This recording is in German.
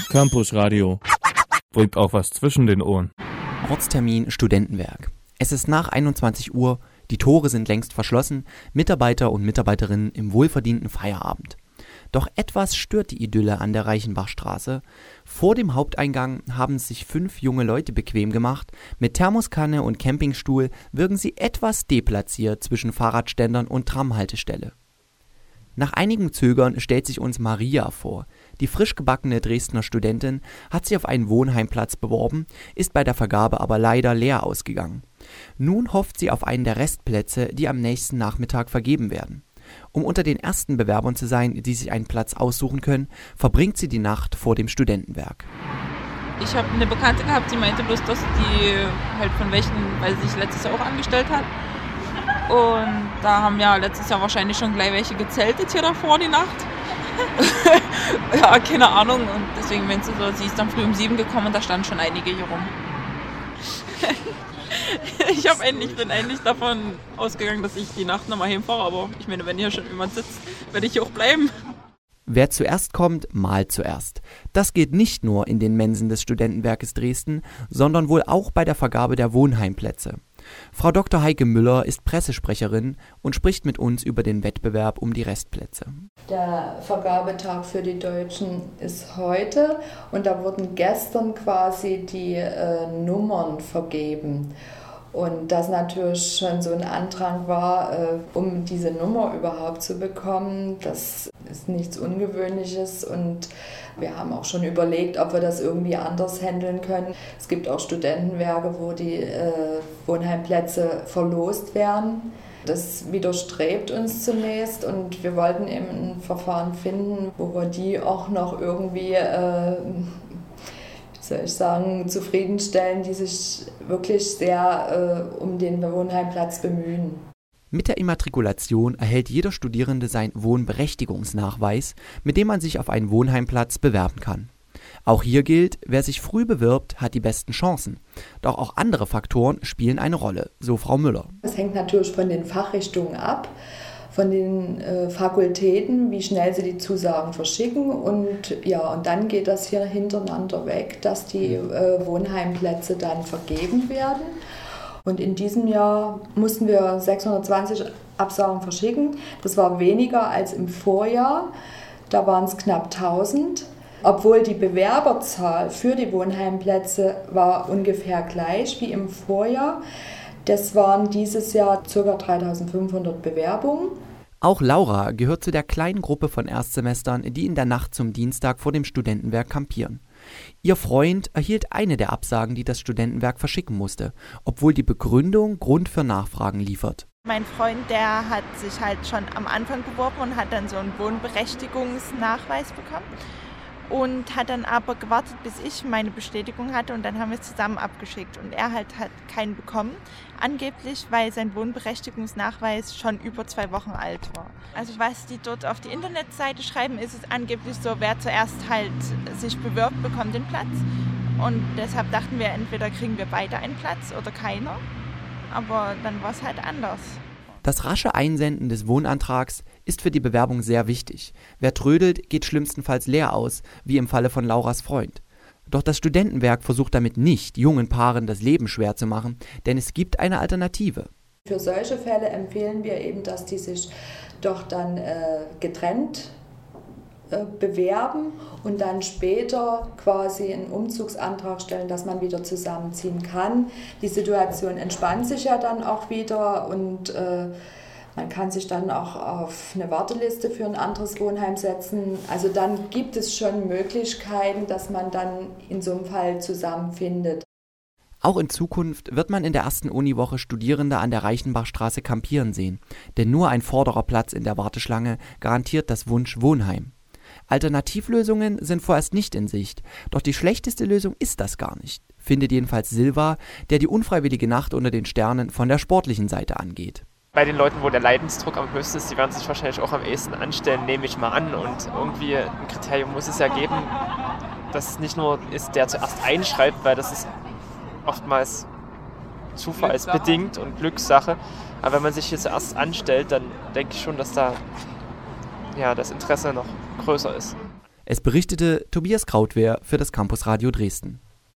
Campusradio. Bringt auch was zwischen den Ohren. Ortstermin Studentenwerk. Es ist nach 21 Uhr, die Tore sind längst verschlossen, Mitarbeiter und Mitarbeiterinnen im wohlverdienten Feierabend. Doch etwas stört die Idylle an der Reichenbachstraße. Vor dem Haupteingang haben sich 5 junge Leute bequem gemacht. Mit Thermoskanne und Campingstuhl wirken sie etwas deplatziert zwischen Fahrradständern und Tramhaltestelle. Nach einigem Zögern stellt sich uns Maria vor. Die frisch gebackene Dresdner Studentin hat sich auf einen Wohnheimplatz beworben, ist bei der Vergabe aber leider leer ausgegangen. Nun hofft sie auf einen der Restplätze, die am nächsten Nachmittag vergeben werden. Um unter den ersten Bewerbern zu sein, die sich einen Platz aussuchen können, verbringt sie die Nacht vor dem Studentenwerk. Ich habe eine Bekannte gehabt, die meinte bloß, dass die halt von welchen, weil sie sich letztes Jahr auch angestellt hat. Und da haben ja letztes Jahr wahrscheinlich schon gleich welche gezeltet hier davor die Nacht. Ja, keine Ahnung. Und deswegen, wenn sie so, sie ist dann früh um 7 gekommen und da standen schon einige hier rum. Ich bin eigentlich davon ausgegangen, dass ich die Nacht nochmal heimfahre, aber ich meine, wenn hier schon jemand sitzt, werde ich hier auch bleiben. Wer zuerst kommt, mahlt zuerst. Das geht nicht nur in den Mensen des Studentenwerkes Dresden, sondern wohl auch bei der Vergabe der Wohnheimplätze. Frau Dr. Heike Müller ist Pressesprecherin und spricht mit uns über den Wettbewerb um die Restplätze. Der Vergabetag für die Deutschen ist heute und da wurden gestern quasi die Nummern vergeben. Und das natürlich schon so ein Andrang war, um diese Nummer überhaupt zu bekommen. Das ist nichts Ungewöhnliches und wir haben auch schon überlegt, ob wir das irgendwie anders handeln können. Es gibt auch Studentenwerke, wo die Wohnheimplätze verlost werden. Das widerstrebt uns zunächst und wir wollten eben ein Verfahren finden, wo wir die auch noch irgendwie zufriedenstellen, die sich wirklich sehr um den Wohnheimplatz bemühen. Mit der Immatrikulation erhält jeder Studierende seinen Wohnberechtigungsnachweis, mit dem man sich auf einen Wohnheimplatz bewerben kann. Auch hier gilt, wer sich früh bewirbt, hat die besten Chancen. Doch auch andere Faktoren spielen eine Rolle, so Frau Müller. Es hängt natürlich von den Fachrichtungen ab, von den Fakultäten, wie schnell sie die Zusagen verschicken und dann geht das hier hintereinander weg, dass die Wohnheimplätze dann vergeben werden. Und in diesem Jahr mussten wir 620 Absagen verschicken. Das war weniger als im Vorjahr, da waren es knapp 1000. Obwohl die Bewerberzahl für die Wohnheimplätze war ungefähr gleich wie im Vorjahr. Das waren dieses Jahr ca. 3500 Bewerbungen. Auch Laura gehört zu der kleinen Gruppe von Erstsemestern, die in der Nacht zum Dienstag vor dem Studentenwerk kampieren. Ihr Freund erhielt eine der Absagen, die das Studentenwerk verschicken musste, obwohl die Begründung Grund für Nachfragen liefert. Mein Freund, der hat sich halt schon am Anfang beworben und hat dann so einen Wohnberechtigungsnachweis bekommen. Und hat dann aber gewartet, bis ich meine Bestätigung hatte und dann haben wir es zusammen abgeschickt. Und er hat keinen bekommen, angeblich, weil sein Wohnberechtigungsnachweis schon über 2 Wochen alt war. Also was die dort auf die Internetseite schreiben, ist es angeblich so, wer zuerst halt sich bewirbt, bekommt den Platz. Und deshalb dachten wir, entweder kriegen wir beide einen Platz oder keiner. Aber dann war es halt anders. Das rasche Einsenden des Wohnantrags ist für die Bewerbung sehr wichtig. Wer trödelt, geht schlimmstenfalls leer aus, wie im Falle von Lauras Freund. Doch das Studentenwerk versucht damit nicht, jungen Paaren das Leben schwer zu machen, denn es gibt eine Alternative. Für solche Fälle empfehlen wir eben, dass die sich doch dann getrennt bewerben und dann später quasi einen Umzugsantrag stellen, dass man wieder zusammenziehen kann. Die Situation entspannt sich ja dann auch wieder und man kann sich dann auch auf eine Warteliste für ein anderes Wohnheim setzen. Also dann gibt es schon Möglichkeiten, dass man dann in so einem Fall zusammenfindet. Auch in Zukunft wird man in der ersten Uniwoche Studierende an der Reichenbachstraße kampieren sehen, denn nur ein vorderer Platz in der Warteschlange garantiert das Wunsch-Wohnheim. Alternativlösungen sind vorerst nicht in Sicht, doch die schlechteste Lösung ist das gar nicht, findet jedenfalls Silva, der die unfreiwillige Nacht unter den Sternen von der sportlichen Seite angeht. Bei den Leuten, wo der Leidensdruck am höchsten ist, die werden sich wahrscheinlich auch am ehesten anstellen, nehme ich mal an. Und irgendwie ein Kriterium muss es ja geben, dass es nicht nur ist, der zuerst einschreibt, weil das ist oftmals zufallsbedingt und Glückssache. Aber wenn man sich hier zuerst anstellt, dann denke ich schon, dass da das Interesse noch größer ist. Es berichtete Tobias Krautwehr für das Campusradio Dresden.